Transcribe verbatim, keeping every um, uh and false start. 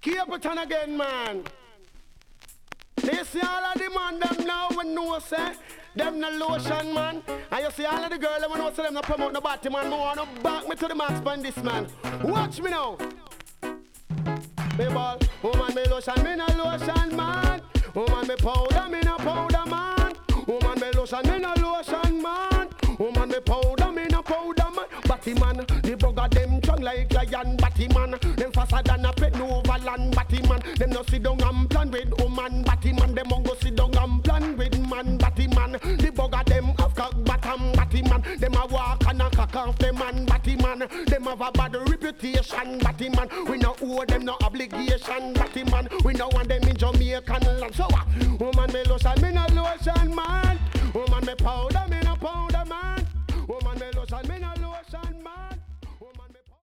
Capleton again, man. They see all of the man them now when no say them no lotion, man. And you see all of the girl them when no say them no promote no body, man. I wanna back me to the max on this, man. Watch me now. Me ball, woman me lotion, me no lotion, man. Woman me powder, me no powder, man. Woman me lotion, me no lotion, man. Woman me powder, me no powder, man. Batty man, the bugger them strong like lion. Batty man, them faster than a pet over land. Batty man, them no sit down and plan with woman. Batty man, them won't go sit down and plan with man. Batty man, the bugger them have cock bottom. Batty man, them a walk and a cock off them man. Batty man, them have a bad reputation. Batty man, we no owe them no obligation. Batty man, we no want them in Jamaican land. So what? Woman me lotion, me no lotion, man. Woman me powder, me no powder, man. Woman me lotion, me no lotion, man.